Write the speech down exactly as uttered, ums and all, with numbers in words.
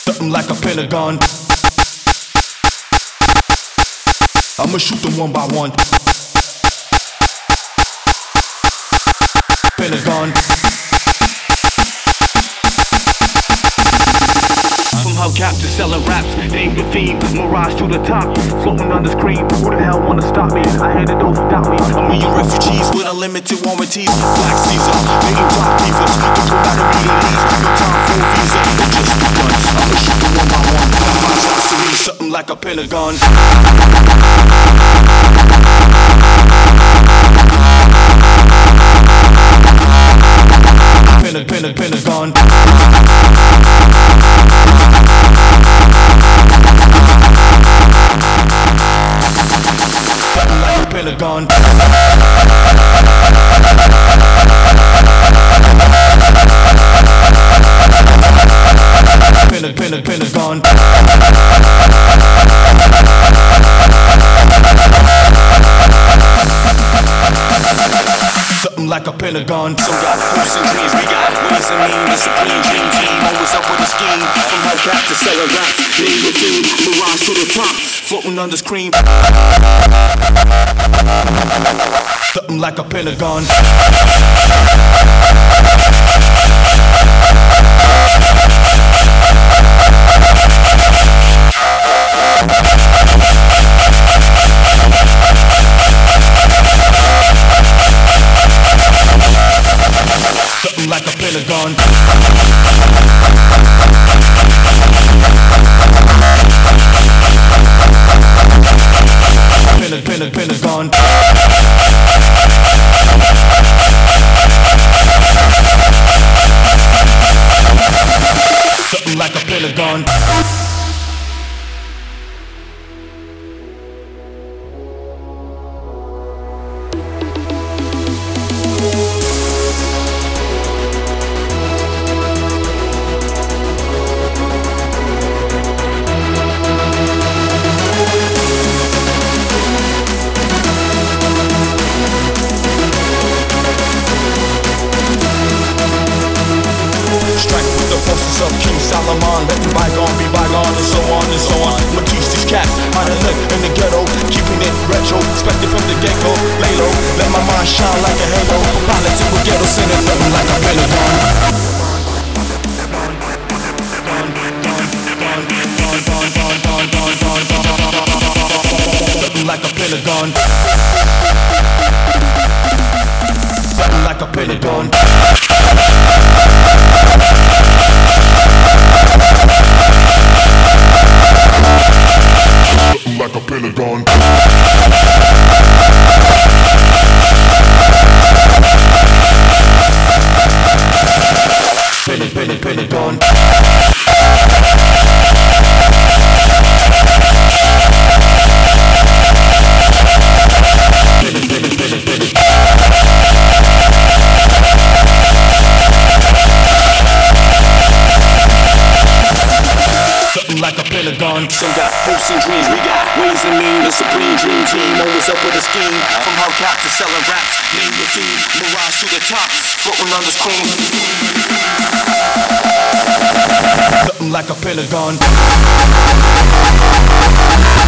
something like a pentagon. I'ma shoot them one by one. Pentagon. From hubcap to selling raps, name the theme, mirage to the top, floating on the screen. Who the hell wanna stop me? I hated those who doubt me. I'm with you refugees with unlimited warranties. Black Caesar, making rock divas. Diplomatic release, no time for a visa. It just begun. I'ma shoot them one by one. Five shots to me, something like a pentagon. Pentagon, pentagon. Pentagon. Pentagon. Pentagon. Something like a pentagon. Some got hopes and dreams, we got ways and mean. The supreme dream team, always up with a scheme. From hubcap to selling raps, name the theme, mirage to the top, floating on the screen. Something like a pentagon. Something like a pentagon. Pentagon, pentagon. Something like a pentagon. Forces of King Solomon, letting bygone be bygone, and so on and so on. I'ma teach these cats how to live in the ghetto, keeping it retro, expected from the get-go. Lay low, let my mind shine like a halo. Politics with ghetto singing, nothing like a pentagon. Something like a pentagon. Something like a pentagon. Something like a pentagon. Pentagon, pentagon, pentagon. Like a pentagon. Some got hopes and dreams, we got ways and mean. The supreme dream team, always up with a scheme. From hubcap to selling raps, name the theme, mirage to the top, floating on the screen. Something like a pentagon.